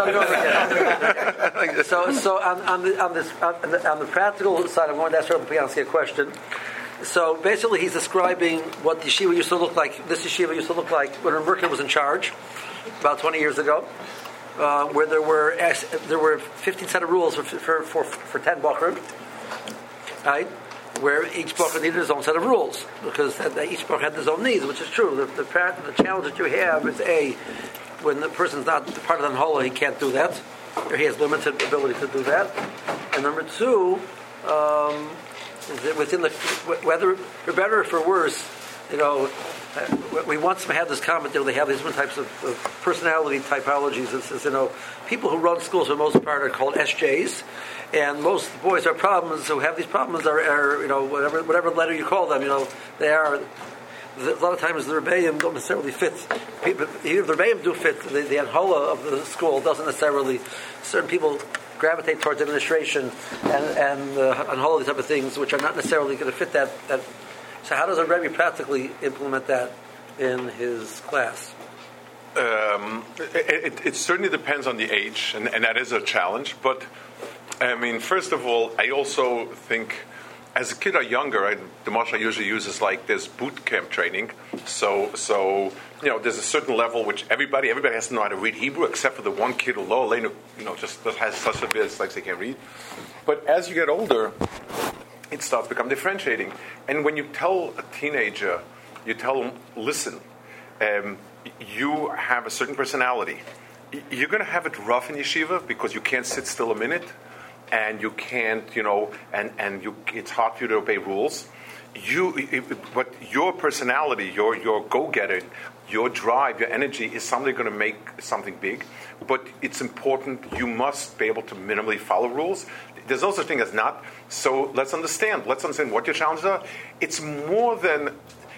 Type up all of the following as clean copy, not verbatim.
start it over again. So on the practical side, I'm going to ask Rabbi Piansky a question. So basically, he's describing what the yeshiva used to look like. This yeshiva used to look like when Merkin was in charge about 20 years ago, where there were 15 set of rules for 10 bachrim, right? Where each bachur needed his own set of rules because each bachur had his own needs, which is true. The challenge that you have is when the person's not part of the Anhola, he can't do that, or he has limited ability to do that. And number two, is that within whether for better or for worse, we once had this comment that they have these different types of personality typologies. It says, people who run schools for the most part are called SJs, and most boys are problems who have these problems are whatever letter you call them, they are. A lot of times the Rebbeim don't necessarily fit. Even if the Rebbeim do fit, the Anhola of the school doesn't necessarily. Certain people gravitate towards administration and Anhola, these type of things, which are not necessarily going to fit that. So how does a Rebbe practically implement that in his class? It certainly depends on the age, and that is a challenge. But, first of all, I also think as a kid or younger, the mashal usually uses like this boot camp training. So there's a certain level which everybody has to know how to read Hebrew, except for the one kid who just has such a bit like they can't read. But as you get older, it starts to become differentiating. And when you tell a teenager, you tell them, listen, you have a certain personality. You're going to have it rough in yeshiva because you can't sit still a minute. And you can't, it's hard for you to obey rules. But your personality, your go-getter, your drive, your energy is something going to make something big. But it's important. You must be able to minimally follow rules. There's no such thing as not. So let's understand what your challenges are. It's more than,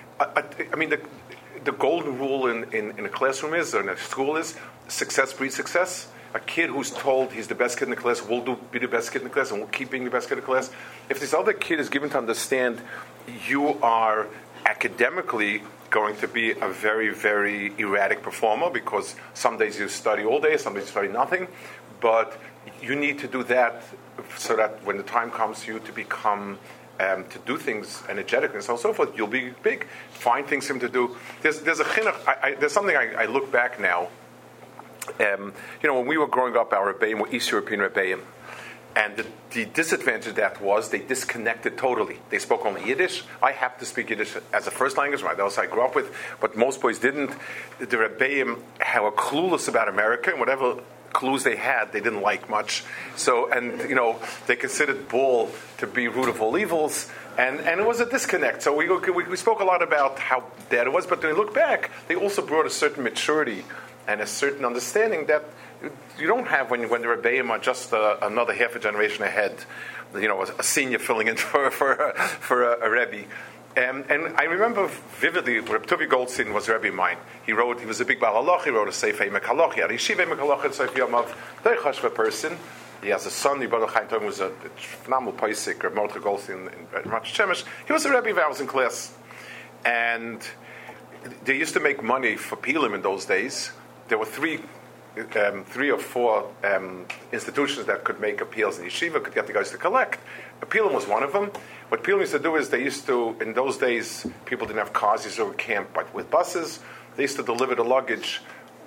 the golden rule in a classroom is, or in a school is, success breeds success. A kid who's told he's the best kid in the class will be the best kid in the class and will keep being the best kid in the class. If this other kid is given to understand you are academically going to be a very, very erratic performer because some days you study all day, some days you study nothing, but you need to do that so that when the time comes for you to become to do things energetically and so on and so forth, you'll be big. Find things for him to do. There's a chinuch. There's something I look back now. When we were growing up, our Rebbeim were East European Rebbeim. And the disadvantage of that was they disconnected totally. They spoke only Yiddish. I happened to speak Yiddish as a first language, right? That was what I grew up with, but most boys didn't. The Rebbeim were clueless about America, and whatever clues they had, they didn't like much. So, they considered Bull to be root of all evils, and it was a disconnect. So we spoke a lot about how bad it was, but when we look back, they also brought a certain maturity and a certain understanding that you don't have when the Rebbeim are just another half a generation ahead, a senior filling in for a Rebbe. And I remember vividly, Reb Tuvi Goldstein was a Rebbe of mine. He was a big Baal Halacha, he wrote a Sefer Emek Halacha, he had a Yeshiva Emek Halacha, and Sefer Yamav, very chashva person. He has a son, Yibadu Chaim Tov, was a phenomenal Paisik, Reb Mordechai Goldstein in Ramat Shemesh. He was a Rebbe of ours in class. And they used to make money for Pilim in those days. There were three or four institutions that could make appeals in yeshiva, could get the guys to collect. Appealim was one of them. What Pilim used to do is they used to, in those days, people didn't have cars, they used to camp with buses. They used to deliver the luggage.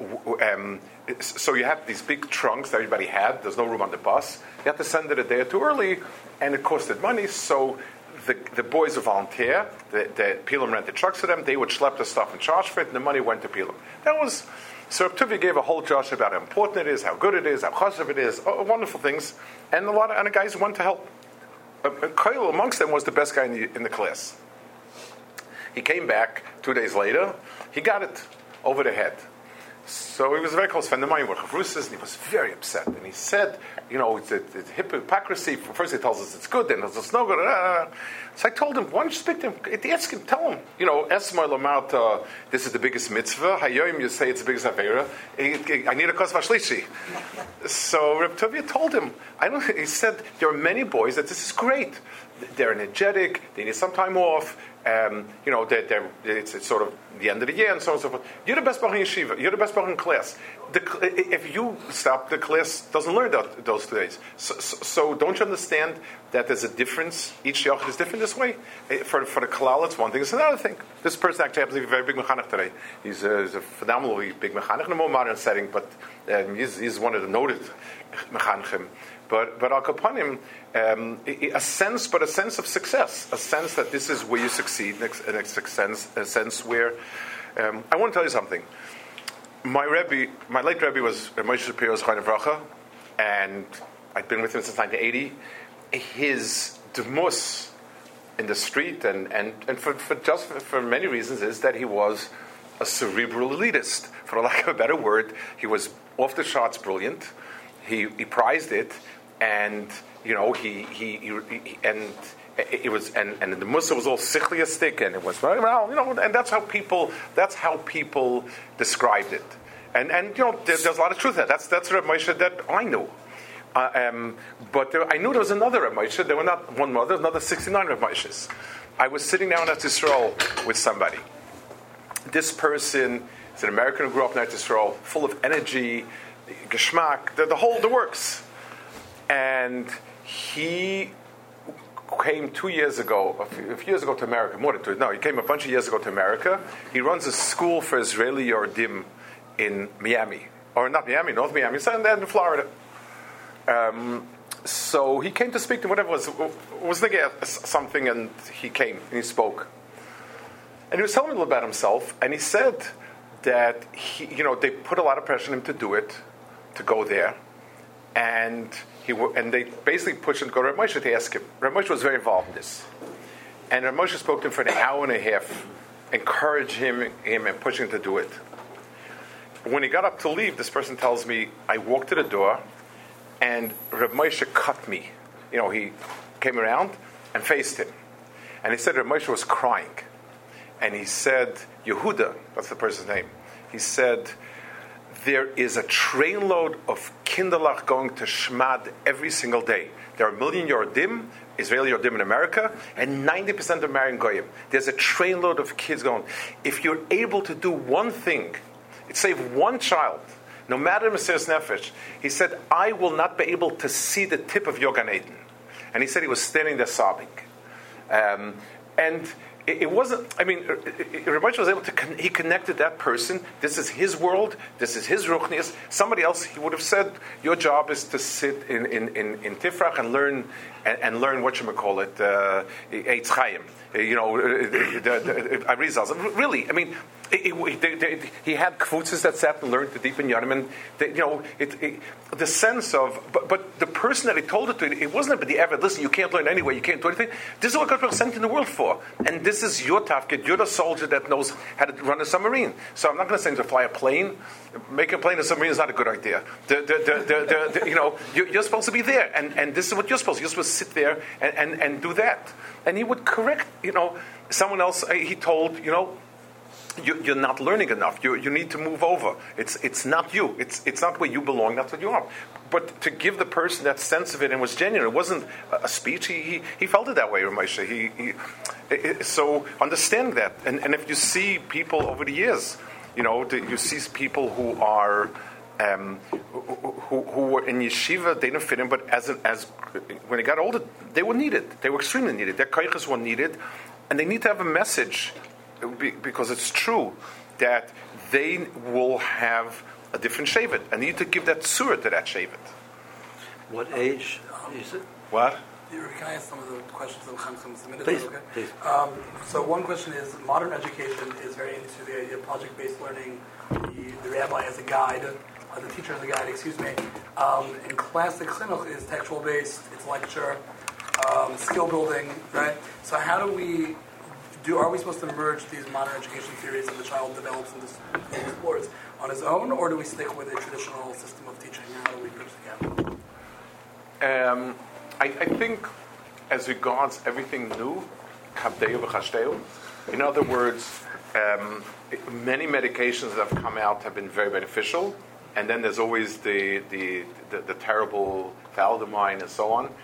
So you had these big trunks that everybody had. There's no room on the bus. You had to send it a day or two early, and it costed money. So the boys would volunteer. The Pilim rented trucks for them. They would schlep the stuff and charge for it, and the money went to Pilim. So Reb Tuvi gave a whole josh about how important it is, how good it is, how chashuv it is, wonderful things, and the guys went to help. Kyle amongst them was the best guy in the class. He came back 2 days later. He got it over the head. So he was a very close friend of mine, and he was very upset. And he said, it's hypocrisy. First he tells us it's good, then it's no good. So I told him, why don't you speak to him? Ask him, tell him, Esma Lamata, this is the biggest mitzvah. Hayoim, you say it's the biggest avera. I need a kos vashlishi. So Reb Tovia told him, he said, there are many boys that this is great. They're energetic, they need some time off. It's sort of the end of the year and so on and so forth. You're the best bach in yeshiva. You're the best bach in class. if you stop, the class doesn't learn those 2 days. So don't you understand that there's a difference? Each yochid is different this way. For the kalal, it's one thing. It's another thing. This person actually happens to be a very big mechanech today. He's a phenomenally big mechanech in a more modern setting, but he's one of the noted mechanechim. But al kapanim, a sense of success, a sense that this is where you succeed, a sense where. I want to tell you something. My late Rebbe was Moshe Shapiro Zechariah Nevracha, and I've been with him since 1980. His demus in the street, and for many reasons, is that he was a cerebral elitist. For lack of a better word, he was off the charts brilliant. He prized it, and he it was, and the Musa was all sichliistic, and it was and that's how people described it, and there's a lot of truth there. That's Reb Moshe that I knew, but I knew there was another Reb Moshe. There were not one more. There was another 69 Reb Moshes. I was sitting down at Yisrael with somebody. This person is an American who grew up in Yisrael, full of energy, geschmack, the works, and he came 2 years ago, a few years ago to America, more than 2. No, he came a bunch of years ago to America. He runs a school for Israeli Yordim in Miami. Or not Miami, North Miami, in Florida. So he came to speak to whatever was something, and he came, and he spoke. And he was telling me a little about himself, and he said that they put a lot of pressure on him to do it, to go there, and they basically pushed him to go to Reb Moshe to ask him. Reb Moshe was very involved in this. And Reb Moshe spoke to him for an hour and a half, encouraging him and pushing him to do it. When he got up to leave, this person tells me, I walked to the door, and Reb Moshe cut me. He came around and faced him. And he said Reb Moshe was crying. And he said, Yehuda, that's the person's name, he said, there is a trainload of kinderlach going to Shmad every single day. There are 1 million Yordim, Israeli Yordim in America, and 90% are marrying Goyim. There's a trainload of kids going. If you're able to do one thing, save one child, no matter Mesiras Nefesh, he said, I will not be able to see the tip of your Gan Eden. And he said he was standing there sobbing. And it wasn't, Reb Moshe was able to, he connected that person. This is his world. This is his ruchnius. Somebody else, he would have said, your job is to sit in Tifrach and learn what you call it, Eitz Chaim. Arizal. Really, he had kvutzes that sat and learned to deepen Yanim, and the sense of, but the person that he told it to, it wasn't about the ever. Listen, you can't learn anyway. You can't do anything. This is what God was sent in the world for, and this is your tafkid. You're the soldier that knows how to run a submarine. So I'm not going to say to fly a plane. Making a plane a submarine is not a good idea. You're supposed to be there, and this is what you're supposed to. You're supposed to sit there and do that. And he would correct, someone else. He told, you're not learning enough. You need to move over. It's not you. It's not where you belong. That's what you are. But to give the person that sense of it, and was genuine. It wasn't a speech. He felt it that way, Ramesha. So understand that. And if you see people over the years, you see people who are who were in yeshiva, they didn't fit in. But as when they got older, they were needed. They were extremely needed. Their kaiches were needed, and they need to have a message. Because it's true that they will have a different shavet, and you need to give that surah to that shavet. What age is it? What? Can I ask some of the questions that Chaim submitted? Please. Okay? Please. So one question is, modern education is very into the idea of project-based learning. The rabbi as a guide, the teacher as a guide, and classic chinuch is textual-based, it's lecture, skill building, right? So how do we... Are we supposed to merge these modern education theories that the child develops and explores on his own, or do we stick with a traditional system of teaching? How do we bridge the gap? I think, as regards everything new, kabdeu v'chashteu. In other words, many medications that have come out have been very beneficial, and then there's always the terrible thalidomide and so on.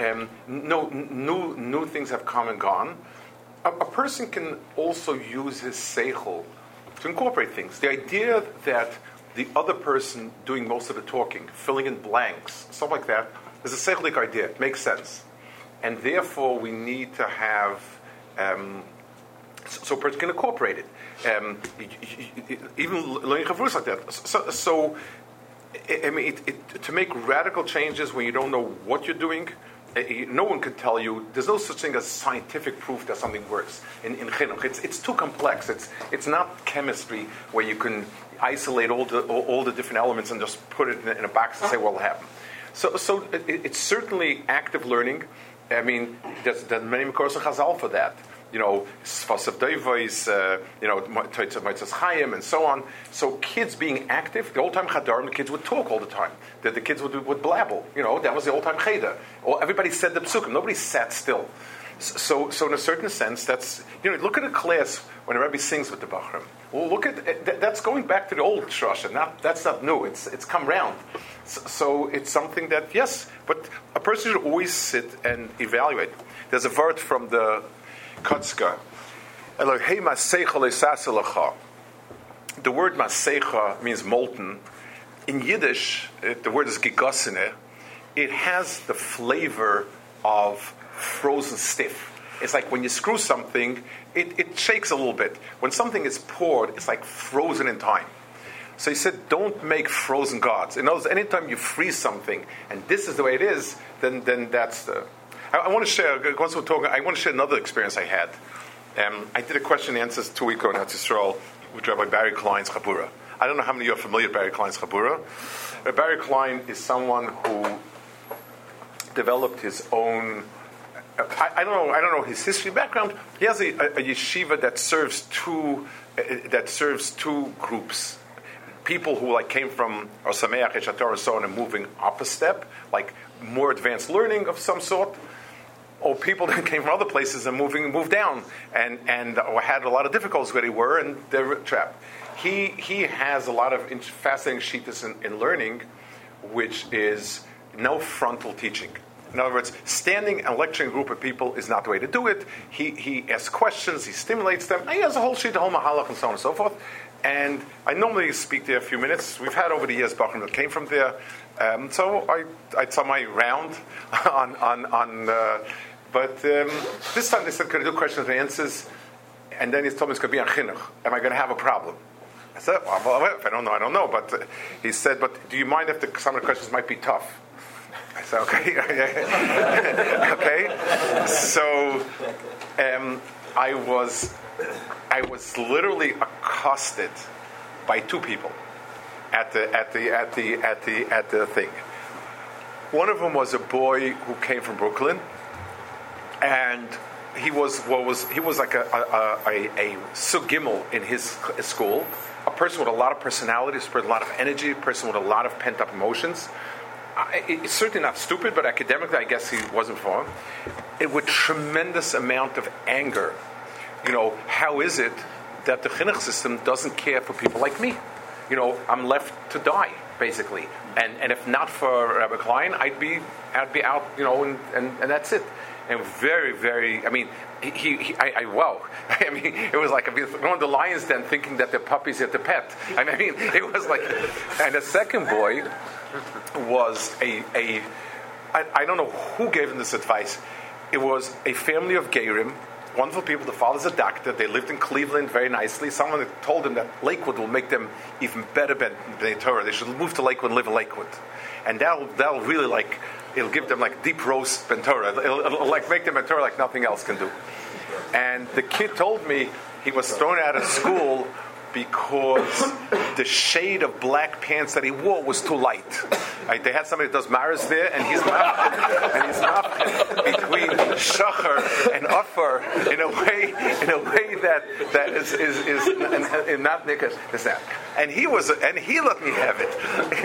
New things have come and gone. A person can also use his seichel to incorporate things. The idea that the other person doing most of the talking, filling in blanks, stuff like that, is a seichlik idea. It makes sense. And therefore, we need to have, so a person can incorporate it. Even learning chavrus like that. So I mean, to make radical changes when you don't know what you're doing, no one can tell you. There's no such thing as scientific proof that something works in chinuch. It's too complex. It's not chemistry where you can isolate all the different elements and just put it in a box and say, well, it'll happen. So it's certainly active learning. I mean, there's many Mekores and Chazal for that. Sfasav Devois, Moitzas Chaim, and so on. So kids being active, the old time Chadarim, the kids would talk all the time. The kids would blabble. That was the old time Cheder. Everybody said the psukim. Nobody sat still. So in a certain sense, that's look at a class when a Rebbe sings with the Bachram. Well, look at that's going back to the old Shasha. That's not new. It's come round. So it's something that yes, but a person should always sit and evaluate. There's a word from the Kotzka. Elohei Maseicha le'sasa lecha. The word Maseicha means molten. In Yiddish, the word is Gigossene. It has the flavor of frozen stiff. It's like when you screw something, it shakes a little bit. When something is poured, it's like frozen in time. So he said, don't make frozen gods. In other words, anytime you freeze something, and this is the way it is, then that's the... I want to share, once we're talking, I want to share another experience I had. I did a question and answers 2 weeks ago in Eretz Yisrael with Rabbi Barry Klein's Chabura. I don't know how many of you are familiar with Barry Klein's Chabura. Barry Klein is someone who developed his own... I don't know his history background. He has a yeshiva that serves two groups. People who came from or Sameach Eshator and so on and moving up a step, like more advanced learning of some sort, or people that came from other places and moved down and had a lot of difficulties where they were and they're trapped. He has a lot of fascinating shittas in learning, which is no frontal teaching. In other words, standing and lecturing a group of people is not the way to do it. He asks questions, he stimulates them, and he has a whole sheet, a whole mahalach, and so on and so forth. And I normally speak there a few minutes. We've had over the years Bachram that came from there, so I saw my round but this time they said, "Could I do questions and answers?" And then he told me it's going to be on chinuch. Am I going to have a problem? I said, "Well, if I don't know, I don't know." But he said, "But do you mind if some of the questions might be tough?" I said, "Okay." Okay. So I was literally accosted by 2 people at the thing. One of them was a boy who came from Brooklyn, and he was like a Sug Gimel in his school, a person with a lot of personality, a person with a lot of energy, a person with a lot of pent-up emotions. It's certainly not stupid, but academically, I guess he wasn't for him. It with tremendous amount of anger. How is it that the chinuch system doesn't care for people like me? I'm left to die, basically. And if not for Rabbi Klein, I'd be out, and that's it. And very, very, I mean, wow. I mean, it was like going to the lion's den thinking that the puppies had to pet. I mean, it was like, and the second boy was I don't know who gave him this advice. It was a family of Gerim, wonderful people. The father's a doctor. They lived in Cleveland very nicely. Someone told them that Lakewood will make them even better than Torah. They should move to Lakewood and live in Lakewood. And that'll really it'll give them deep roast Ben Torah. It'll make them Ben Torah like nothing else can do. And the kid told me he was thrown out of school because the shade of black pants that he wore was too light. They had somebody that does maris there, and he's not between shachar and afar in a way that is not nikas. And he let me have it.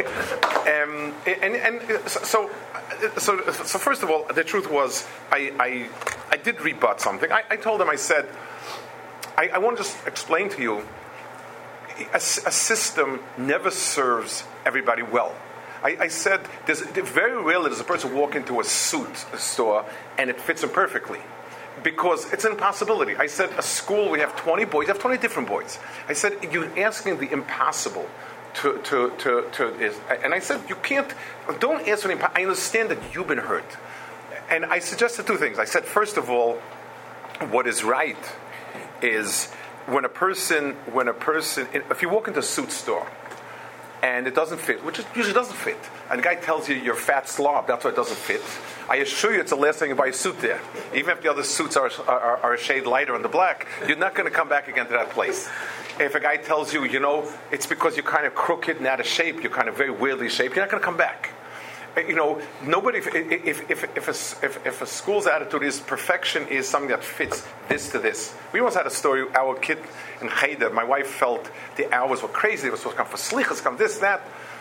So first of all, the truth was I did rebut something. I told him, I said, I want to just explain to you. A system never serves everybody well. I said, very rarely does a person walk into a suit store and it fits him perfectly, because it's an impossibility. I said, a school, we have 20 boys, you have 20 different boys. I said, you're asking the impossible is, and I said, you can't, don't answer any, I understand that you've been hurt. And I suggested two things. I said, first of all, what is right is when a person, if you walk into a suit store and it doesn't fit, which it usually doesn't fit, and the guy tells you you're a fat slob, that's why it doesn't fit, I assure you it's the last thing you buy a suit there. Even if the other suits are a shade lighter on the black, you're not going to come back again to that place. If a guy tells you, it's because you're kind of crooked and out of shape, you're kind of very weirdly shaped, you're not going to come back. Nobody. If a school's attitude is perfection is something that fits this to this. We once had a story. Our kid in Cheder, my wife felt the hours were crazy. They were supposed to come for slichas, come this, that,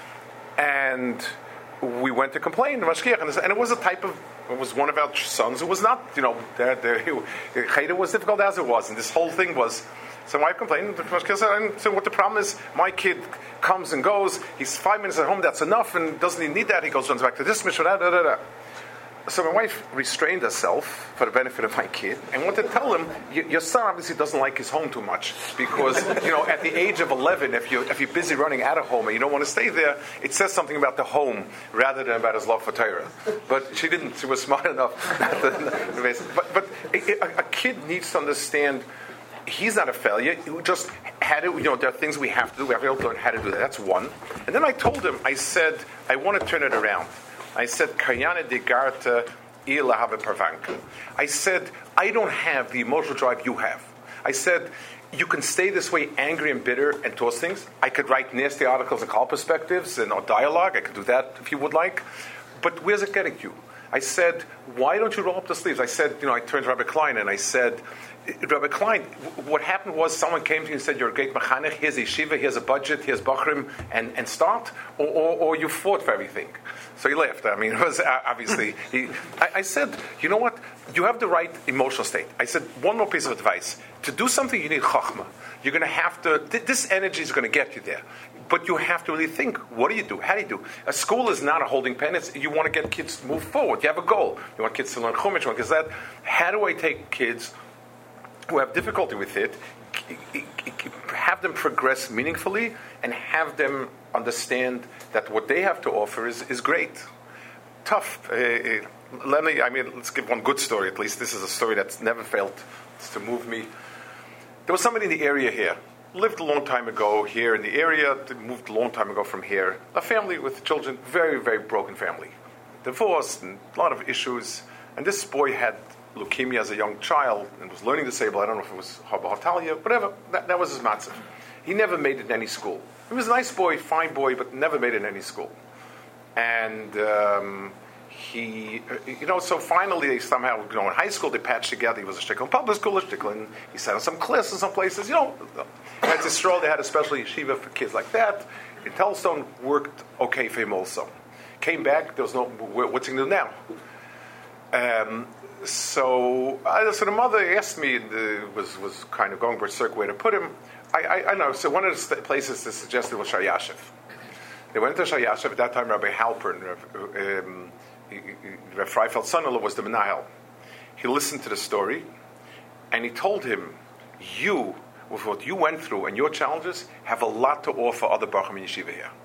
and we went to complain to Mashgiach, and it was it was one of our sons who was not, Cheder was difficult as it was, and this whole thing was. So my wife complained. So what the problem is, my kid comes and goes. He's 5 minutes at home. That's enough, and doesn't he need that? He runs back to this mission. So my wife restrained herself for the benefit of my kid, and wanted to tell him, your son obviously doesn't like his home too much because at the age of 11, if you're busy running out of home and you don't want to stay there, it says something about the home rather than about his love for Torah. But she didn't. She was smart enough. But a kid needs to understand. He's not a failure. He just had to, there are things we have to do. We have to learn how to do that. That's one. And then I told him, I said, I want to turn it around. I said, Kayane de Garta ila have pervanka. I said, I don't have the emotional drive you have. I said, you can stay this way angry and bitter and toss things. I could write nasty articles and call perspectives and or dialogue. I could do that if you would like. But where's it getting you? I said, why don't you roll up the sleeves? I said, I turned to Rabbi Klein and I said, Rabbi Klein, what happened was someone came to you and said, you're a great mechanech, here's a yeshiva, here's a budget, here's Bachrim, and start, or you fought for everything. So he laughed. I mean, it was obviously, I said, you know what, you have the right emotional state. I said, one more piece of advice. To do something, you need chachma. You're going to have to, this energy is going to get you there. But you have to really think, what do you do? How do you do? A school is not a holding pen. You want to get kids to move forward. You have a goal. You want kids to learn Chumash, you want kids that. How do I take kids who have difficulty with it, have them progress meaningfully, and have them understand that what they have to offer is great. Tough. Let's give one good story at least. This is a story that's never failed to move me. There was somebody in the area here, lived a long time ago here in the area, moved a long time ago from here. A family with children, very, very broken family. Divorce and a lot of issues. And this boy had leukemia as a young child and was learning disabled. I don't know if it was Hatalia, whatever. That was his matzav. He never made it in any school. He was a nice boy, fine boy, but never made it in any school. And so finally they somehow, in high school they patched together. He was a shtickle in public school, a shtickle, and he sat in some class in some places. At Yisrael they had a special yeshiva for kids like that. In Telstone worked okay for him also. Came back, there was no, what's he going to do now? So the mother asked me, was kind of going berserk where to put him. I know. So one of the places they suggested was Shayashiv. They went to Shayashiv. At that time, Rabbi Halpern, Rabbi Freifeld's son-in-law, was the Menahel. He listened to the story, and he told him, "You, with what you went through and your challenges, have a lot to offer other Bachrim in Yeshiva here."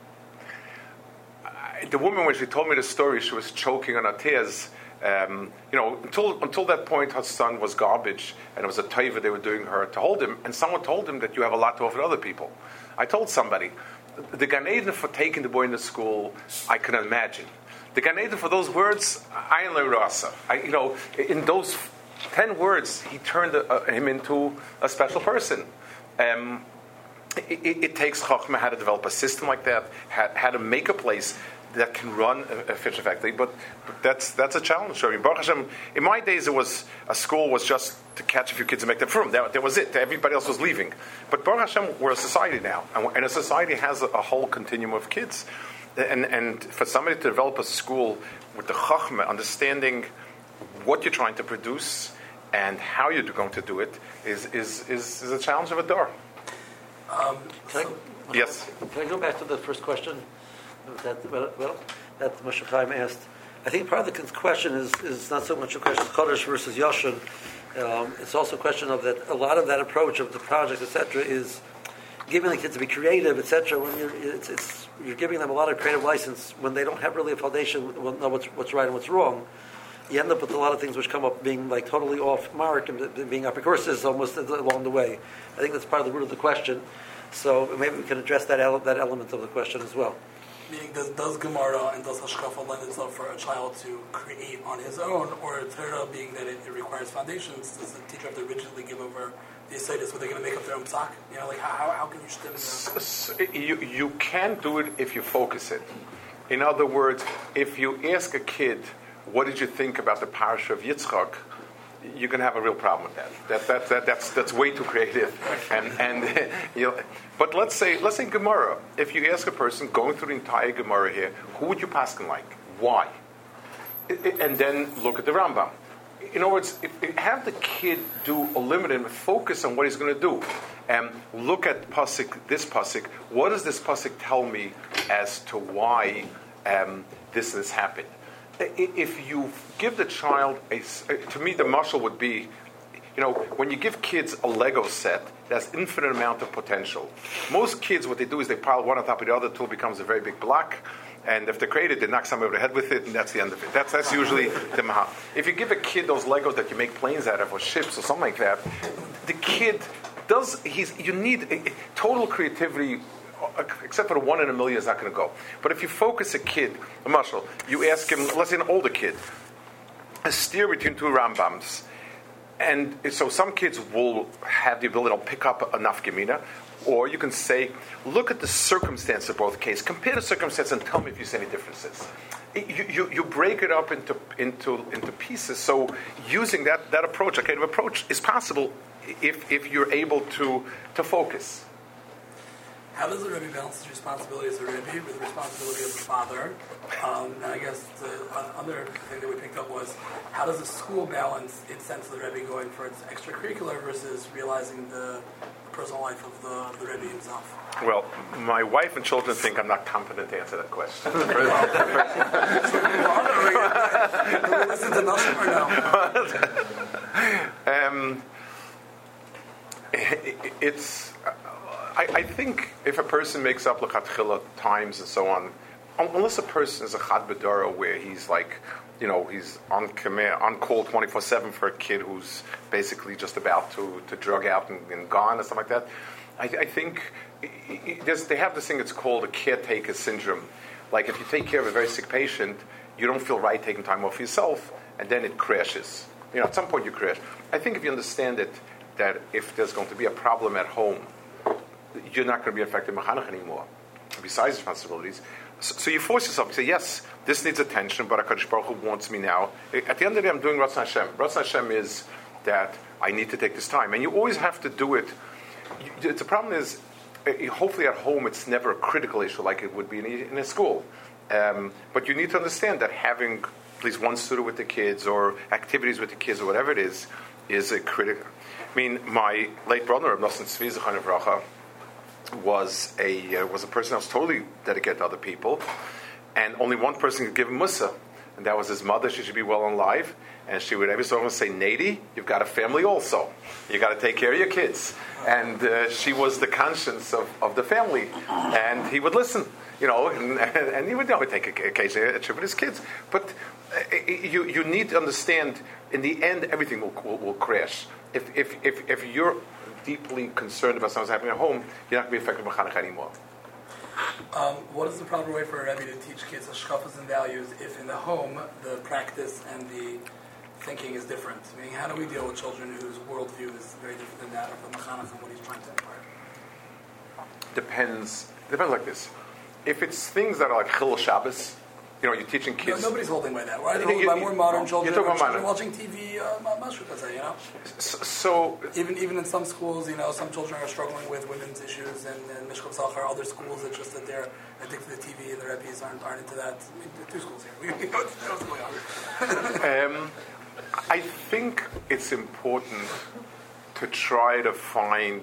The woman, when she told me the story, she was choking on her tears. Until that point, her son was garbage, and it was a taiva they were doing her to hold him. And someone told him that you have a lot to offer other people. I told somebody, the Gan Eden for taking the boy into school, I can imagine. The Gan Eden for those words, Ayin Le'Rasa. In those 10 words, he turned him into a special person. It takes Chachma how to develop a system like that, how to make a place that can run effectively, but that's a challenge. I mean, Baruch Hashem, in my days, a school was just to catch a few kids and make them from. That was it. Everybody else was leaving. But Baruch Hashem, we're a society now, and a society has a whole continuum of kids. And for somebody to develop a school with the Chachma, understanding what you're trying to produce and how you're going to do it, is a challenge of a door. Yes. Can I go back to the first question that Moshe Chaim asked? I think part of the question is not so much a question of Chodesh versus Yoshin. It's also a question of that. A lot of that approach of the project, etc., is giving the kids to be creative, etc. When you're giving them a lot of creative license when they don't have really a foundation, will know what's right and what's wrong. You end up with a lot of things which come up being like totally off mark and being apicurses almost along the way. I think that's part of the root of the question. So maybe we can address that element of the question as well. Meaning, does Gemara and does Hashkafa lend itself for a child to create on his own, or Torah, being that it requires foundations, does the teacher have to rigidly give over the Yesodis? Were they going to make up their own psak? You know, like how can you stem you can do it if you focus it. In other words, if you ask a kid, what did you think about the parasha of Yitzchak? You're going to have a real problem with that. That's way too creative. And you know, but let's say Gemara. If you ask a person going through the entire Gemara here, who would you paskin like? Why? And then look at the Rambam. In other words, have the kid do a limited focus on what he's going to do, and look at this pasuk. What does this pasuk tell me as to why this happened? If you give the child to me, the mashal would be, you know, when you give kids a Lego set, there's infinite amount of potential. Most kids, what they do is they pile one on top of the other until it becomes a very big block. And if they're creative, they knock somebody over the head with it, and that's the end of it. That's usually the maha. If you give a kid those Legos that you make planes out of, or ships, or something like that, the kid you need total creativity. Except for the 1 in a million is not going to go. But if you focus a kid, a mashal, you ask him, let's say an older kid, a steer between two Rambams, and so some kids will have the ability to pick up enough Gemina, or you can say, look at the circumstance of both cases, compare the circumstance, and tell me if you see any differences. You break it up into pieces. So using that approach, that kind of approach, is possible if you're able to focus. How does the Rebbe balance his responsibility as a Rebbe with the responsibility as a father? And I guess the other thing that we picked up was, how does the school balance its sense of the Rebbe going for its extracurricular versus realizing the personal life of the Rebbe himself? Well, my wife and children think I'm not competent to answer that question. Listen to nothing or no? It's... I think if a person makes up l'chatchila times and so on, unless a person is a chad b'dara where he's like, you know, he's on command, on call 24/7 for a kid who's basically just about to drug out and gone or something like that, I think they have this thing that's called a caretaker syndrome. Like if you take care of a very sick patient, you don't feel right taking time off for yourself, and then it crashes. You know, at some point you crash. I think if you understand it, that if there's going to be a problem at home, you're not going to be affected mechanech anymore, besides responsibilities. So you force yourself to say, yes, this needs attention, but HaKadosh Baruch Hu wants me now. At the end of the day, I'm doing Ratzon Hashem. Ratzon Hashem is that I need to take this time. And you always have to do it. The problem is, hopefully at home it's never a critical issue like it would be in a school. But you need to understand that having at least one student with the kids or activities with the kids or whatever it is a critical. I mean, my late brother, Rav Nosson Tzvi Zechron Livracha, was a person that was totally dedicated to other people, and only one person could give him mussar, and that was his mother. She should be well and alive, and she would every so often say, Nady, you've got a family also. You got to take care of your kids. And she was the conscience of the family, and he would listen, you know, and he would take occasionally a trip with his kids. But you need to understand, in the end, everything will crash. If you're deeply concerned about something happening at home, you're not going to be affected by Chanukah anymore. What is the proper way for a Rebbe to teach kids hashkafas and values if in the home the practice and the thinking is different? I mean, how do we deal with children whose worldview is very different than that of the Mechanech and what he's trying to impart? Depends like this. If it's things that are like Chil Shabbos, you know, you're teaching kids. No, nobody's holding by that, right? They're holding by more modern children. You're talking about watching TV, you know. So even in some schools, you know, some children are struggling with women's issues, and Mishkav Zachar, other schools, it's just that they're addicted to TV, and the Rebbe's aren't into that. I mean, there are two schools here. We know what's going on. I think it's important to try to find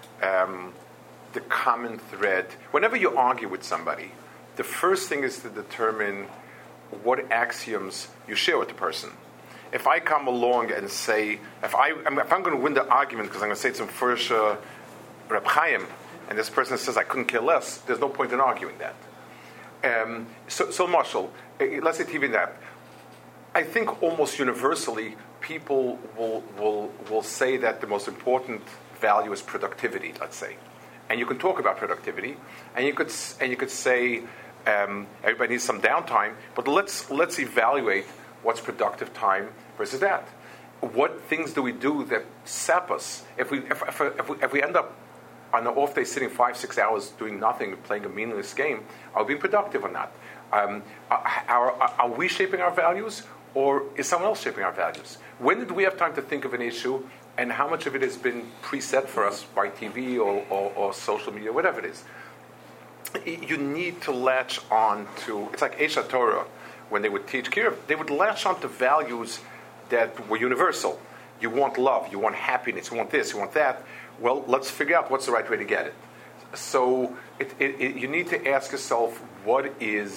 the common thread. Whenever you argue with somebody, the first thing is to determine what axioms you share with the person. If I come along and say, if I'm going to win the argument because I'm going to say it's in first Reb Chaim, and this person says, I couldn't care less, there's no point in arguing that. So Marshall, let's say TV that. I think almost universally, people will say that the most important value is productivity, let's say. And you can talk about productivity, and you could say everybody needs some downtime, but let's evaluate what's productive time versus that. What things do we do that sap us? If we end up on an off day sitting 5-6 hours doing nothing, playing a meaningless game, are we being productive or not? Are we shaping our values, or is someone else shaping our values? When did we have time to think of an issue, and how much of it has been preset for us by TV or social media, whatever it is? You need to latch on to, it's like Esha Torah, when they would teach Kiruv, they would latch on to values that were universal. You want love, you want happiness, you want this, you want that. Well, let's figure out what's the right way to get it. So you need to ask yourself what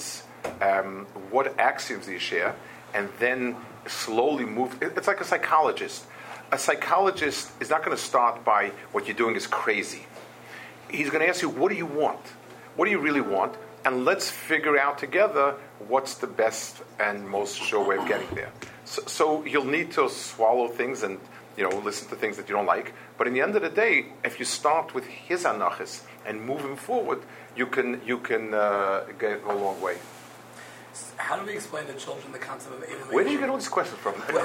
axioms do you share, and then slowly move. It's like a psychologist. A psychologist is not going to start by what you're doing is crazy. He's going to ask you, what do you want? What do you really want? And let's figure out together what's the best and most sure way of getting there. So you'll need to swallow things and listen to things that you don't like. But in the end of the day, if you start with his anachis and move him forward, you can go a long way. How do we explain to children the concept of alienation? Where do you get all these questions from? Should we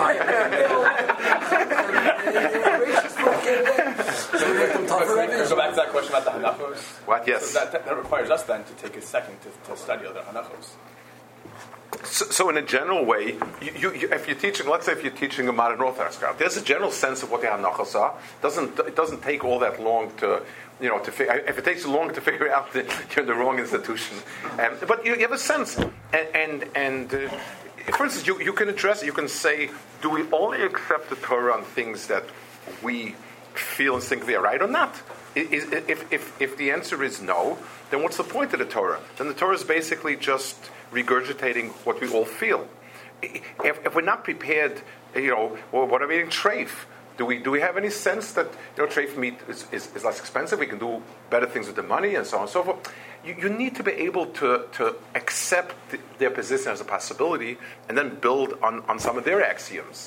make them tougher? Go back to that question about the hanachos. What? Yes. So that requires us then to take a second to study other hanachos. So in a general way, if you're teaching, let's say if you're teaching a modern Orthodox crowd, there's a general sense of what the hanachos are. It doesn't take all that long to if it takes you long to figure out that you're in the wrong institution. But you have a sense. And for instance, you can address it. You can say, do we only accept the Torah on things that we feel instinctively are right or not? If the answer is no, then what's the point of the Torah? Then the Torah is basically just regurgitating what we all feel. If we're not prepared, what are we eating treif? Do we have any sense that treif meat is less expensive? We can do better things with the money and so on and so forth. You need to be able to accept their position as a possibility and then build on some of their axioms.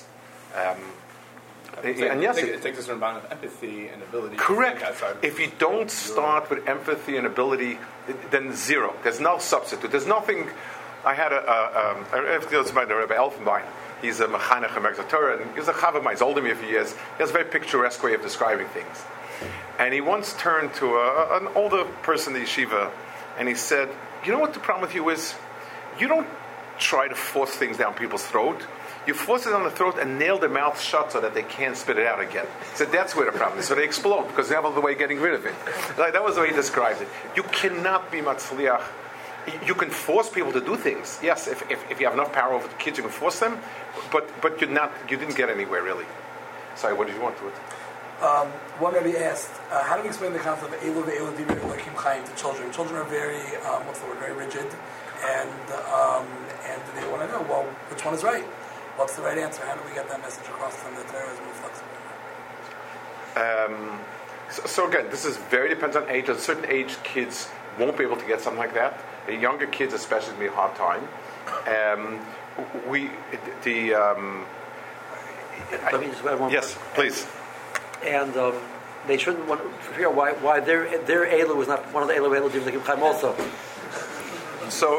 And yes, it takes a certain amount of empathy and ability. Correct. To think outside. If you don't start with empathy and ability, then zero. There's no substitute. There's nothing. I had a Rabbi Elfenbein. He's a mechanech of Torah, and he's a chavamai. He's older than me a few years. He has a very picturesque way of describing things. And he once turned to an older person in the yeshiva, and he said, "You know what the problem with you is? You don't try to force things down people's throat. You force it on the throat and nail their mouth shut so that they can't spit it out again." He said that's where the problem is. So they explode because they have another way of getting rid of it. That was the way he described it. You cannot be matzliach. You can force people to do things. Yes, if you have enough power over the kids, you can force them. But you didn't get anywhere really. Sorry, what did you want to it? One Rebbe asked, how do we explain the concept of Elu ve'elu divrei Elokim Chaim to children? Children are very, very rigid, and they want to know, well, which one is right? What's the right answer? How do we get that message across to them that Torah is more flexible? So again, this is very depends on age. At a certain age, kids won't be able to get something like that. The younger kids, especially, give me a hard time. Let me just add one yes, more. please. And they shouldn't want to figure out why their Elu was not one of the Elu Divrei Chaim also. So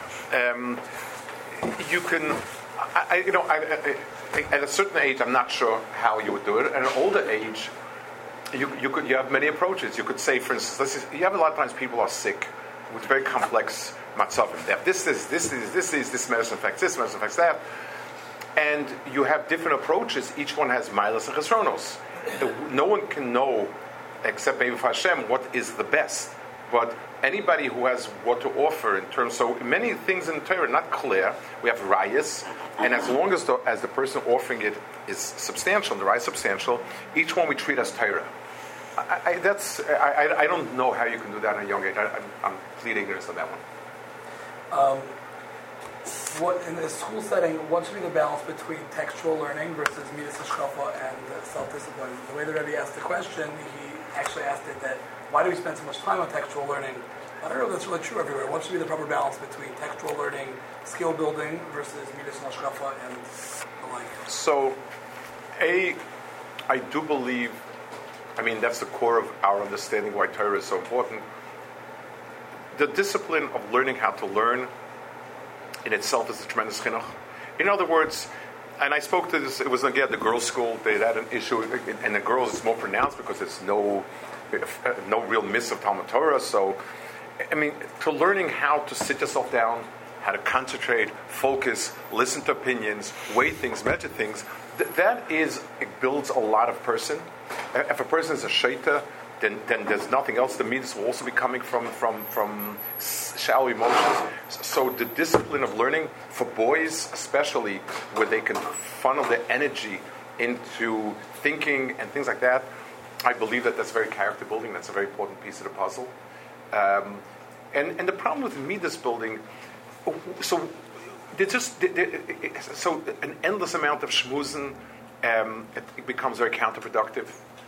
you can. At a certain age, I'm not sure how you would do it. At an older age, you have many approaches. You could say, for instance, you have a lot of times people are sick with very complex matzavim. They have this medicine affects this, medicine affects that, and you have different approaches. Each one has milas and chesronos. No one can know, except maybe for Hashem, what is the best. But anybody who has what to offer in terms, so many things in the Torah are not clear. We have rayas, and as long as the person offering it is substantial, and the raya is substantial, each one we treat as Torah. I don't know how you can do that at a young age. I'm pleading ignorance on that one. What in a school setting? What should be the balance between textual learning versus midas hashkafa and self-discipline? The way the Rebbe asked the question, he actually asked it that why do we spend so much time on textual learning? I don't know if that's really true everywhere. What should be the proper balance between textual learning, skill building, versus midas and hashkafa and the like? So, I do believe, that's the core of our understanding why Torah is so important. The discipline of learning how to learn in itself is a tremendous chinuch. In other words, and I spoke to this, it was again the girls' school, they had an issue, and the girls it's more pronounced because there's no real miss of Talmud Torah, so to learning how to sit yourself down, how to concentrate, focus, listen to opinions, weigh things, measure things, it builds a lot of person. If a person is a shaita, then there's nothing else. The midas will also be coming from shallow emotions. So the discipline of learning for boys, especially, where they can funnel their energy into thinking and things like that, I believe that's very character building. That's a very important piece of the puzzle. And the problem with midas building, so an endless amount of schmoozen, it becomes very counterproductive.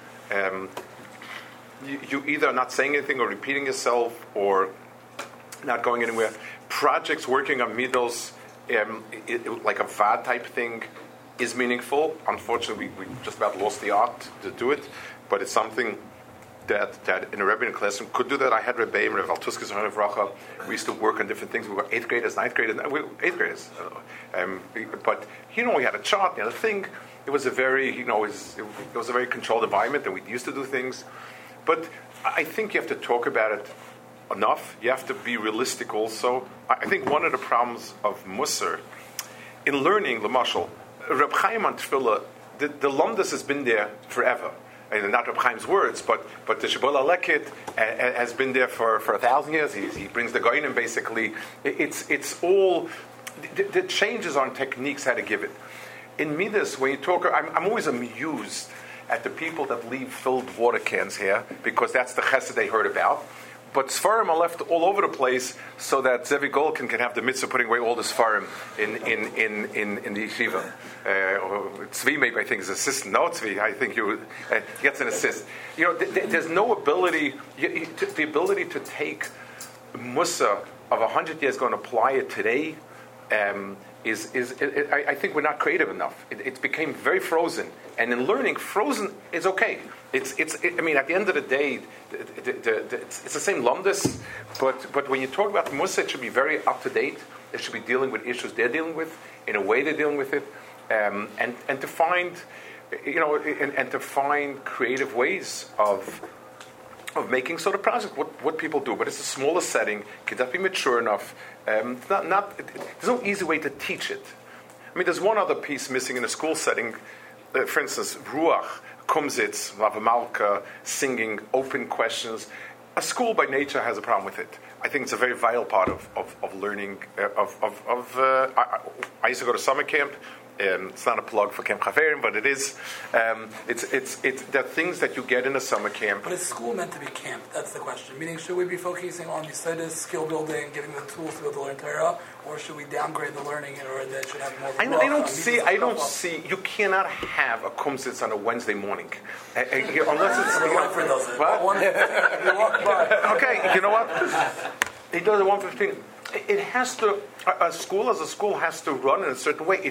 You either are not saying anything or repeating yourself or not going anywhere. Projects working on midos, like a VAD type thing, is meaningful. Unfortunately, we just about lost the art to do it, but it's something that in a rabbinic classroom could do that. I had Rebbeim, Rev Altuskis, Rev Vracha. We used to work on different things. We were 8th graders, 9th graders, 8th graders. But we had a chart, a thing. It was a very, it was a very controlled environment, and we used to do things. But I think you have to talk about it enough. You have to be realistic also. I think one of the problems of Musar, in learning, Lamashal, Reb Chaim on Tefillah, the Lomdus has been there forever. And not Reb Chaim's words, but the Shebola Lekit has been there for 1,000 years. He brings the Goinim basically. It's all, the changes on techniques, how to give it. In Midas, when you talk, I'm always amused at the people that leave filled water cans here, because that's the chesed they heard about. But Sfarim are left all over the place so that Zevi Golkin can have the mitzvah putting away all the Sfarim in the yeshiva. Tzvi maybe I think is assistant. No, Tzvi, I think he gets an assist. There's no ability, the ability to take Musa of 100 years ago and apply it today I think we're not creative enough. It became very frozen, and in learning, frozen is okay. At the end of the day, it's the same lumdus, but when you talk about Musa, it should be very up to date. It should be dealing with issues they're dealing with in a way they're dealing with it, and to find, and to find creative ways of making sort of project, what people do. But it's a smaller setting. Can that be mature enough? There's no easy way to teach it. There's one other piece missing in a school setting. For instance, Ruach, Kumsitz, Lavamalka, singing, open questions. A school by nature has a problem with it. I think it's a very vital part of learning. I used to go to summer camp. It's not a plug for Camp Chaverim, but it is. It's the things that you get in a summer camp. But is school meant to be camp? That's the question. Meaning, should we be focusing on the skill building, giving them the tools to be able to learn Torah, or should we downgrade the learning in order that should have more? I don't see. You cannot have a kumsitz on a Wednesday morning, unless it's. The Rockford does it. What? Okay, you know what? He does it 1:15. It has to. A school as a school has to run in a certain way.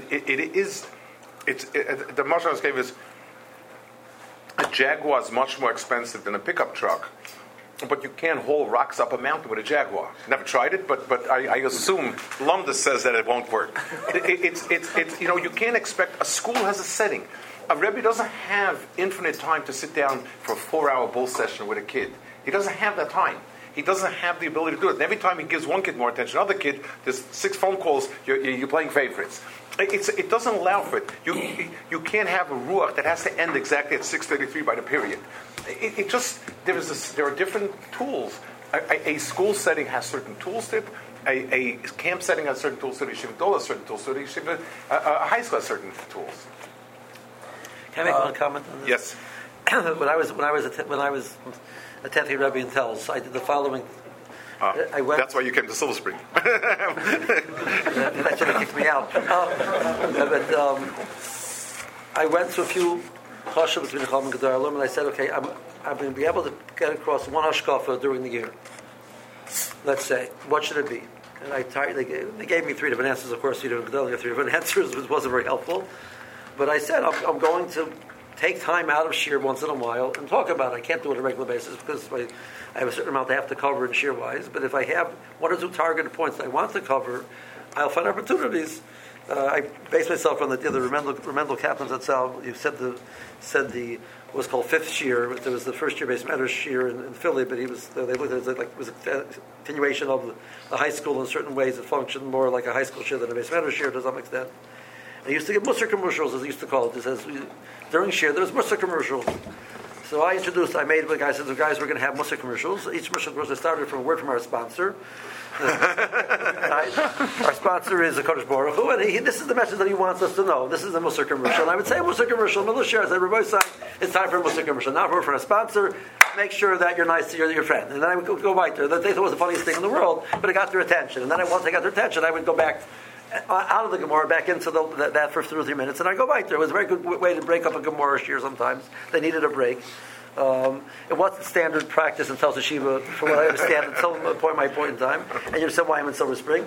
The Moshe gave is a Jaguar is much more expensive than a pickup truck, but you can't haul rocks up a mountain with a Jaguar. Never tried it, but I assume Lumda says that it won't work. You can't expect. A school has a setting. A Rebbe doesn't have infinite time to sit down for a 4-hour bull session with a kid. He doesn't have that time. He doesn't have the ability to do it. And every time he gives one kid more attention, another kid, there's 6 phone calls, you're playing favorites. It doesn't allow for it. You can't have a ruach that has to end exactly at 6:33 by the period. There are different tools. A school setting has certain tools to it. A camp setting has certain tools to it. A yeshiva dol has certain tools to it. A high school has certain tools. Can I make one comment on this? Yes. When I was a 10th grade Rebbe in Telz, I did the following. That's why you came to Silver Spring. That should have kicked me out. I went to a few chashuvos between Chacham and Gedar Alum, and I said, okay, I'm going to be able to get across one hashkafa during the year. Let's say, what should it be? And they gave me 3 different answers. Of course, you don't get 3 different answers, which wasn't very helpful. But I said, I'm going to take time out of shir once in a while and talk about it. I can't do it on a regular basis because I have a certain amount I have to cover in shir-wise. But if I have 1 or 2 targeted points that I want to cover, I'll find opportunities. I based myself on the Remendel Kaplan's Zatzal. You said the what was called 5th shir. There was the first year based matters shir in Philly, but they looked at it like it was a continuation of the high school in certain ways. It functioned more like a high school shir than a based matters shir to some extent. I used to give Musar commercials, as I used to call it. It says during shir there's Musar commercials. So I made the guys said the guys were going to have Musar commercials. Each Musar commercial started from a word from our sponsor. Our sponsor is the Kodesh Baruch Hu, and this is the message that he wants us to know. This is the Musar commercial. And I would say Musar commercial, middle share. I said, Rabbi Sai, it's time for a Musar commercial. Now for a sponsor, make sure that you're nice to your friend. And then I would go right there. They thought it was the funniest thing in the world, but it got their attention. And then once I got their attention, I would go back out of the Gemara back into that for 2 or 3 minutes, and I go right there. It was a very good way to break up a Gemara shir sometimes. They needed a break. It wasn't standard practice in Tel Shiva, from what I understand, until my point in time. And you said why I'm in Silver Spring.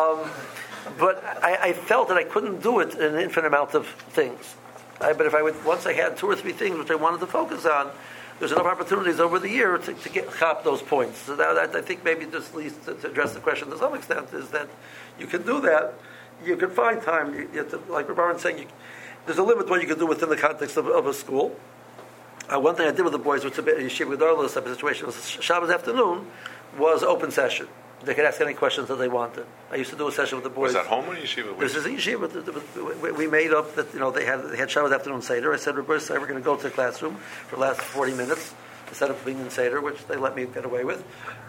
But I felt that I couldn't do it in an infinite amount of things. But if once I had 2 or 3 things which I wanted to focus on, there's enough opportunities over the year to cop those points. So that, I think maybe just at least to address the question to some extent is that you can do that. You can find time. You have to, like Rabbi saying, there's a limit to what you can do within the context of a school. One thing I did with the boys, which is a bit yeshiva gedolus type of situation, was Shabbos afternoon was open session. They could ask any questions that they wanted. I used to do a session with the boys. Was that home or yeshiva? This is a yeshiva. We made up that they had Shabbos afternoon seder. I said, Rabbi, we're going to go to the classroom for the last 40 minutes instead of being in seder, which they let me get away with.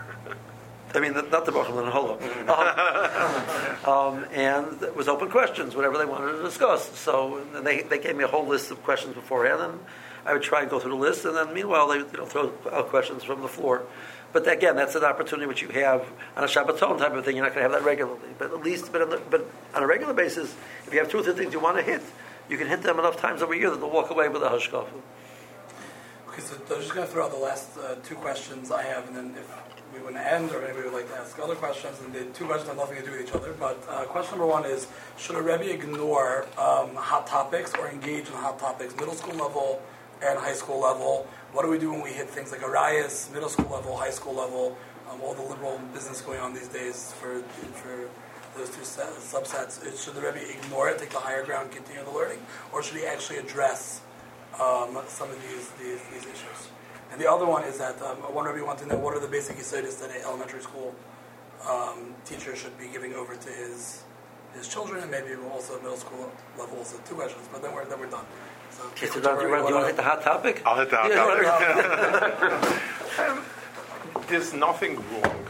I mean, not the Baruch Hu, hold on. And it was open questions, whatever they wanted to discuss. So they gave me a whole list of questions beforehand, and I would try and go through the list, and then meanwhile they throw out questions from the floor. But again, that's an opportunity which you have on a Shabbaton type of thing. You're not going to have that regularly, but at least, but on a regular basis, if you have 2 or 3 things you want to hit, you can hit them enough times every year that they'll walk away with a hashkafa. Okay, so I'm just going to throw out the last 2 questions I have, and then if we want to end, or maybe we would like to ask other questions, and the 2 questions have nothing to do with each other. But question number 1 is: should a Rebbe ignore hot topics or engage in hot topics, middle school level and high school level? What do we do when we hit things like Arayas, middle school level, high school level, all the liberal business going on these days for those 2 subsets? Should the Rebbe ignore it, take the higher ground, continue the learning, or should he actually address some of these issues? And the other one is that one Rebbe wants to know what are the basic yesodis that an elementary school teacher should be giving over to his children, and maybe also middle school level. So 2 questions, but then we're done. So, okay, so do you want to hit the hot topic? I'll hit the hot topic. There's nothing wrong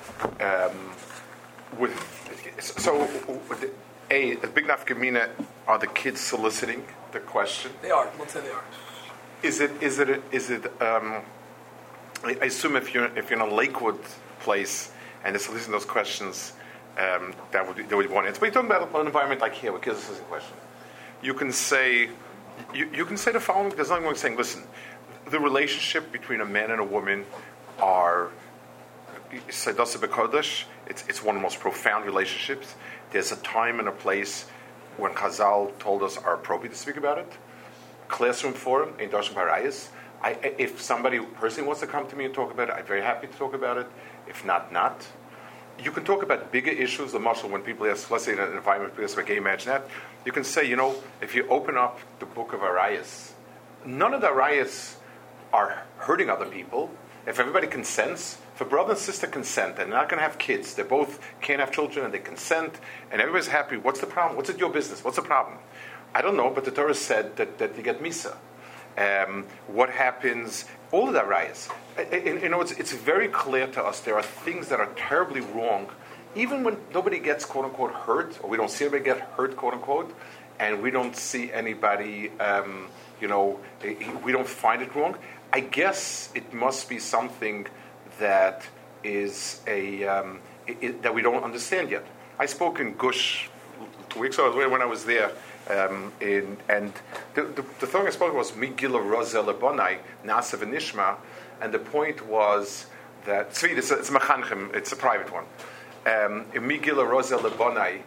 with. So, a big nafkamina are the kids soliciting the question? They are. Let's say they are. Is it? I assume if you're in a Lakewood place and they're soliciting those questions, that would be one answer. But you're talking about an environment like here, where kids are soliciting questions. You can say the following. There's nothing wrong with saying, listen, the relationship between a man and a woman are Sedasa B'Kodesh. It's one of the most profound relationships. There's a time and a place when Chazal told us are appropriate to speak about it. Classroom forum in Darshan Parayas. If somebody personally wants to come to me and talk about it, I'm very happy to talk about it. If not. You can talk about bigger issues. The muscle when people ask, let's say in an environment, people ask, can you imagine that? You can say, if you open up the book of Arayas, none of the Arayas are hurting other people. If everybody consents, if a brother and sister consent, and they're not going to have kids, they both can't have children, and they consent, and everybody's happy, what's the problem? What's it your business? What's the problem? I don't know, but the Torah said that you get Misa. What happens? All of the Arayas. It's very clear to us there are things that are terribly wrong, even when nobody gets quote-unquote hurt, or we don't see anybody get hurt, quote-unquote, and we don't see anybody, we don't find it wrong. I guess it must be something that is that we don't understand yet. I spoke in Gush 2 weeks ago when I was there. And the thing I spoke was Migila Rozel Lebonai Nasa V'Nishma, and the point was that it's Mechanchem, it's a private one. Migila Rozel Lebonai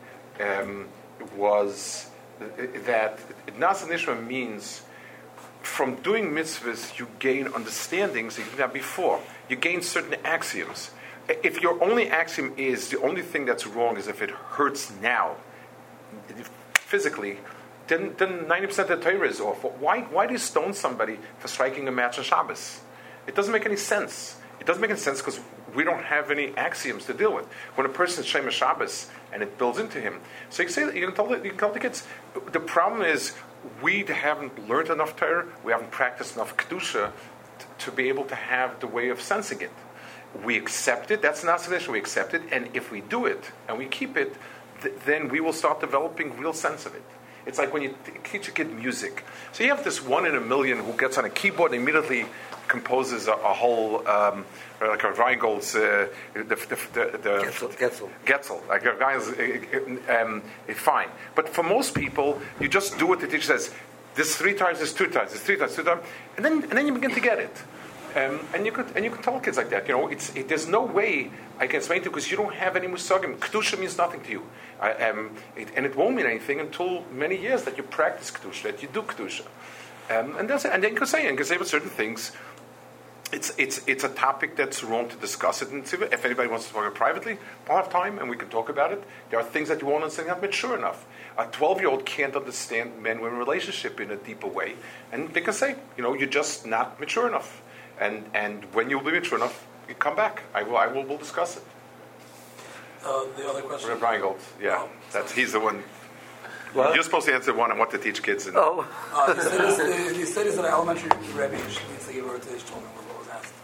was that Nasa Nishma means from doing mitzvahs you gain understandings that you didn't have before. You gain certain axioms. If your only axiom is the only thing that's wrong is if it hurts now, physically, then 90% of the Torah is off. Why do you stone somebody for striking a match on Shabbos? It doesn't make any sense. It doesn't make any sense because we don't have any axioms to deal with. When a person is Shem Shabbos and it builds into him, so you can say that you can tell the kids. The problem is we haven't learned enough Torah, we haven't practiced enough kedusha to be able to have the way of sensing it. We accept it. That's not sufficient. We accept it, and if we do it and we keep it, then we will start developing real sense of it. It's like when you teach a kid music. So you have this one in a million who gets on a keyboard and immediately composes a whole, like a Reingold's, Getzel. Like a guy's fine. But for most people, you just do what the teacher says. This 3 times, this 2 times, this 3 times, 2 times, and then you begin to get it. And you can tell kids like that. There's no way I can explain to you because you don't have any musagim. Kedusha means nothing to you, and it won't mean anything until many years that you practice kedusha, that you do kedusha, and that's it. And then you can say about certain things. It's a topic that's wrong to discuss it. And if anybody wants to talk about it privately, I'll have time and we can talk about it. There are things that you won't understand. You're not mature enough. A 12-year-old can't understand men-women relationship in a deeper way, and they can say, you're just not mature enough. And when you'll be mature enough, you come back. We'll discuss it. The other question. Reb Reingold, yeah, he's the one. What? You're supposed to answer one on what to teach kids. He said he's an elementary Rebbe. He needs to give word to his children. What was asked?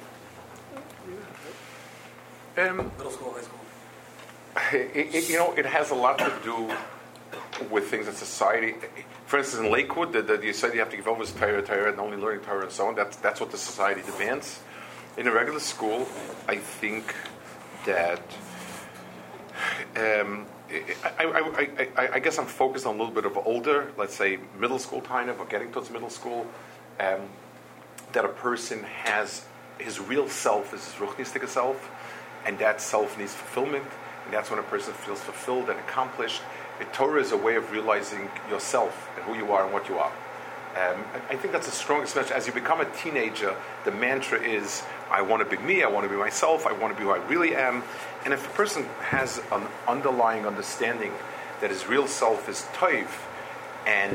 Middle school, high school. It has a lot to do with things in society. For instance, in Lakewood, you said you have to give over Torah, and only learning Torah and so on. That's what the society demands. In a regular school, I think that I guess I'm focused on a little bit of older, let's say middle school kind of, or getting towards middle school, that a person has his real self is his ruchnistic self, and that self needs fulfillment, and that's when a person feels fulfilled and accomplished. The Torah is a way of realizing yourself and who you are and what you are. I think that's the strongest message. As you become a teenager, the mantra is, I want to be me, I want to be myself, I want to be who I really am. And if a person has an underlying understanding that his real self is toiv, and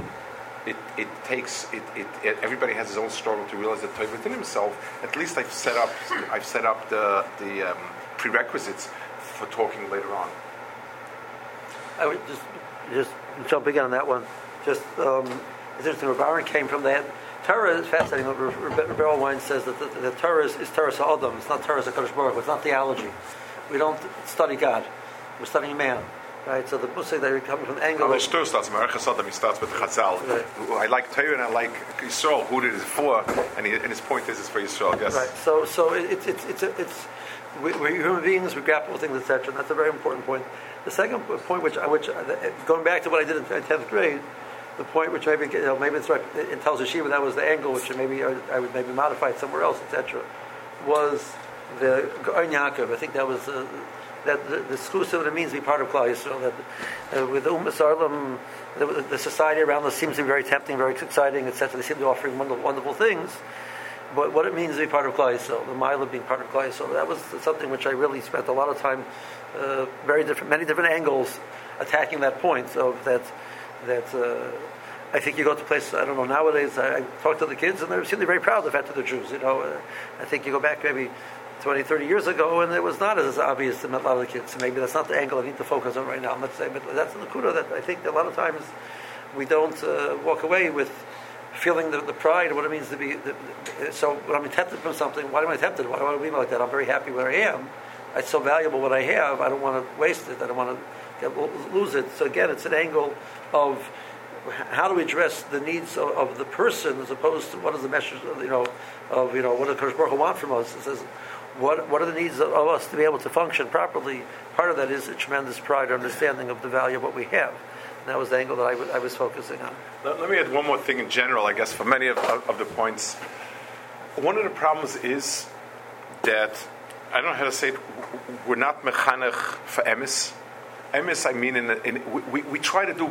everybody has his own struggle to realize the toiv within himself, at least I've set up the prerequisites for talking later on. I would just jump again on that one. It's interesting. Reb Aaron came from that. Torah is fascinating. Rebbe Wein says that the Torah is Torah Sa'adam. It's not Torah Sa'Kadosh Baruch Hu. It's not theology. We don't study God. We're studying man. Right? So the Musik that you're coming from the angle. He starts with Chazal. Right. I like Torah and I like Yisrael. Who it is for, and his point is it's for Yisrael. Yes. Right. So it's we're human beings. We grapple with things, etc. And that's a very important point. The second point, which going back to what I did in 10th grade, the point which maybe it's right in Tel Yeshiva, that was the angle which I would maybe modify it somewhere else, etc. Was the Gaon Yaakov. I think that was that the exclusive of it means to be part of Klal Yisrael. That with the Ummah Sarlam, the society around us seems to be very tempting, very exciting, etc. They seem to be offering wonderful things. But what it means to be part of Klal Yisrael, the mile of being part of Klal Yisrael, that was something which I really spent a lot of time, many different angles, attacking that point of that. I think you go to places, I don't know, nowadays, I talk to the kids and they seem to be very proud of the fact that they're Jews. I think you go back maybe 20, 30 years ago and it was not as obvious to a lot of the kids. So maybe that's not the angle I need to focus on right now. I'm not saying, but that's the Nakuda that I think that a lot of times we don't walk away with feeling the pride of what it means to be. So when I'm tempted from something, why am I tempted? Why do I want to be like that? I'm very happy where I am. It's so valuable what I have. I don't want to waste it. I don't want to lose it. So again, it's an angle of how do we address the needs of the person as opposed to what is the message of what does Kodesh Baruch Hu want from us? It says what are the needs of us to be able to function properly. Part of that is a tremendous pride or understanding of the value of what we have. And that was the angle that I was focusing on. Let me add one more thing in general, I guess, for many of the points. One of the problems is that, I don't know how to say it, we're not mechanech for emes. Emes, I mean, we try to, let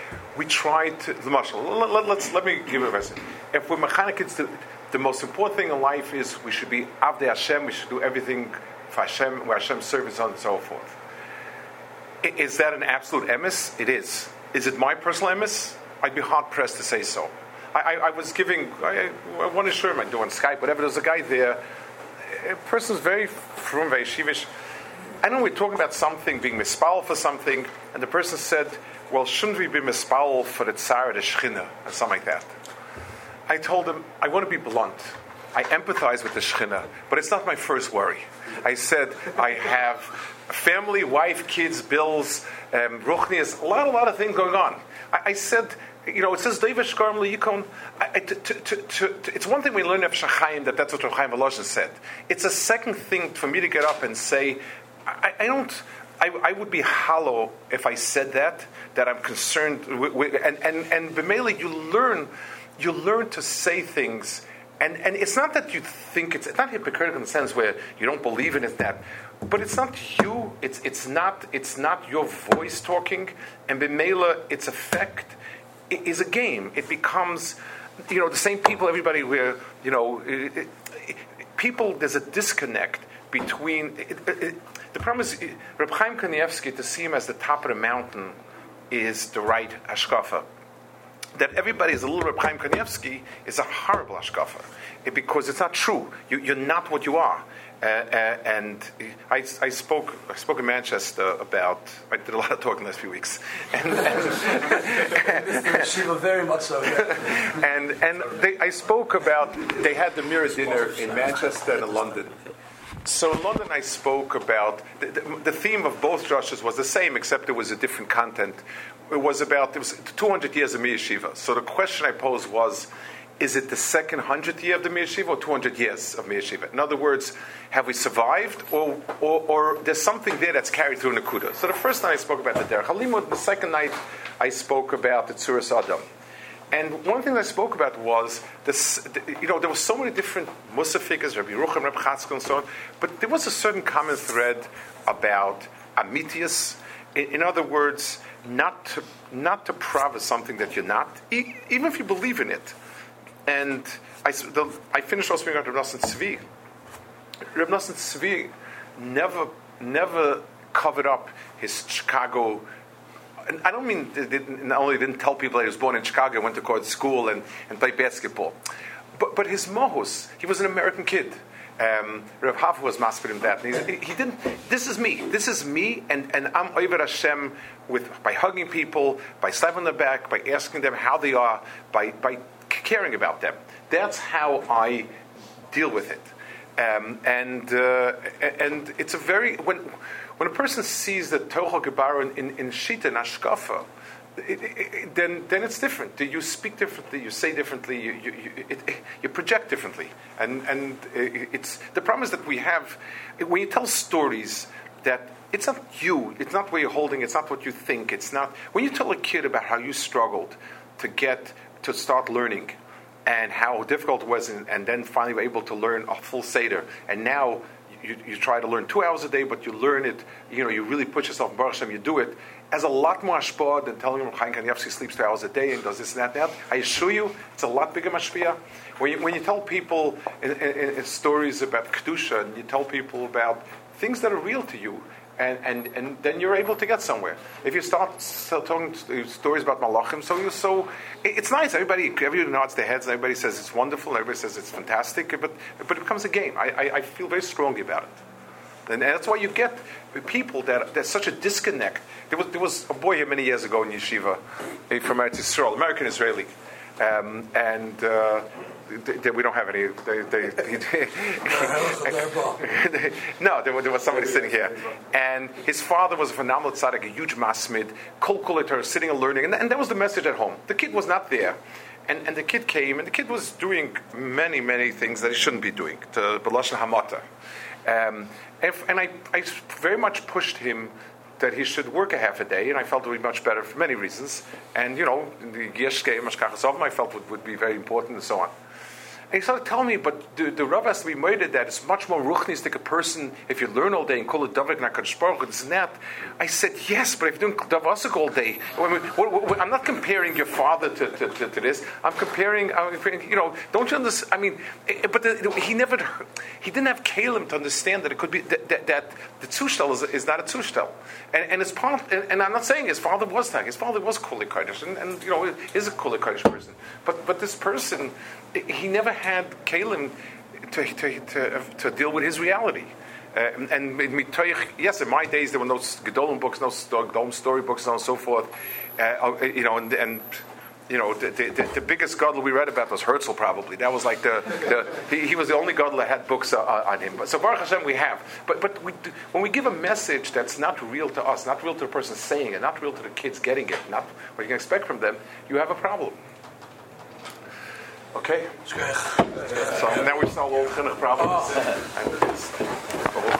me give you a verse. If we're mechanech, it's the most important thing in life is we should be avdei Hashem, we should do everything for Hashem, where Hashem serves on and so forth. Is that an absolute emes? It is. Is it my personal emes? I'd be hard pressed to say so. I was giving one assurance I do on Skype, whatever. There's a guy there. A person's very frum, very shivish. I know we're talking about something being mispal for something, and the person said, "Well, shouldn't we be mispal for the tsar, the shechina, or something like that?" I told him, I want to be blunt. I empathize with the shechina, but it's not my first worry. I said, I have a family, wife, kids, bills, ruchnias, a lot of things going on. I said, it says David Shkarm Liyikon. It's one thing we learn of Shachayim that's what Rav Chaim Volozhin said. It's a second thing for me to get up and say, I would be hollow if I said that I'm concerned with, and b'meila you learn to say things, and it's not that you think it's not hypocritical in the sense where you don't believe in it, but it's not you, it's not your voice talking, and b'meila its effect is a game. It becomes, the same people, everybody where, people, there's a disconnect between, the problem is, Reb Chaim Kanievsky, to see him as the top of the mountain is the right hashkafa. That everybody is a little Reb Chaim Kanievsky is a horrible hashkafa, because it's not true. You're not what you are. And I spoke in Manchester about. I did a lot of talking the last few weeks, and Shiva very much so. Yeah. I spoke about. They had the Mirror dinner in Manchester and in London. So in London, I spoke about the theme of both drushes was the same, except it was a different content. It was 200 years of Mir Yeshiva. So the question I posed was, is it the second 100th year of the Mir Yeshiva or 200 years of Mir Yeshiva? In other words, have we survived, or there's something there that's carried through Nakuda? So the first night I spoke about the Derech Halimud. The second night I spoke about the Tzuras Adam. And one thing I spoke about was this. There were so many different Musa figures, Rabbi Yerucham, Rabbi Chatzkel, and so on. But there was a certain common thread about Amitius. In other words, not to promise something that you're not, even if you believe in it. And I finished off speaking about Reb Nosson Tzvi. Reb Nosson Tzvi never covered up his Chicago. And I don't mean not only didn't tell people that he was born in Chicago, went to college school and played basketball, but his mohus. He was an American kid. Rav Haffa was maspid him that. And he didn't. This is me, and I'm over Hashem by hugging people, by slapping on the back, by asking them how they are, by caring about them. That's how I deal with it. And it's a very when a person sees the Torah Gebara in Shita and Ashkafa, then it's different. You speak differently, you say differently, you project differently, and it's the problem is that we have when you tell stories that it's not you, it's not where you're holding, it's not what you think, it's not when you tell a kid about how you struggled to start learning and how difficult it was, and then finally were able to learn a full Seder, and now you try to learn 2 hours a day, but you learn it, you really put yourself in Baruch Hashem, you do it, as a lot more ashpah than telling him Chaim Kanievsky sleeps 2 hours a day and does this and that. I assure you, it's a lot bigger mashpia. When you tell people in stories about Kedusha, and you tell people about things that are real to you, and then you're able to get somewhere. If you start telling stories about Malachim, so it's nice. Everybody nods their heads, and everybody says it's wonderful, and everybody says it's fantastic, but it becomes a game. I feel very strongly about it. And that's why you get people there's such a disconnect. There was a boy here many years ago in yeshiva from Eretz Yisrael, American Israeli, and we don't have any. No, there was somebody sitting here, and his father was a phenomenal tzaddik, a huge masmid, kol sitting and learning, and that was the message at home. The kid was not there. And the kid came, and the kid was doing many, many things that he shouldn't be doing, to B'lashon Hamata. And I very much pushed him that he should work a half a day, and I felt it would be much better for many reasons. And the Yeshke Mashkachas I felt would be very important, and so on. And he started telling me, but the Rav has to be murdered that it's much more ruchnistic a person if you learn all day and call it Davik Nakadosh Baruch Hu, this and that. I said, yes, but if you're doing Davasik all day, I'm not comparing your father to this. I'm comparing, don't you understand? I mean, but he didn't have Kalim to understand that it could be, that the Zushtel is not a Zushtel. And it's part, and I'm not saying his father was Tag, his father was Kuli Kodesh, and is a Kuli Kodesh person. But this person, he never had Kalim to deal with his reality. Yes, in my days there were no Gedolim books, no Gedolim story books, and so forth. The biggest Gadol we read about was Herzl, probably. That was like he was the only Gadol that had books on him. So Baruch Hashem we have. But when we give a message that's not real to us, not real to the person saying it, not real to the kids getting it, not what you can expect from them, you have a problem. Okay? So now we solve all kind of problems.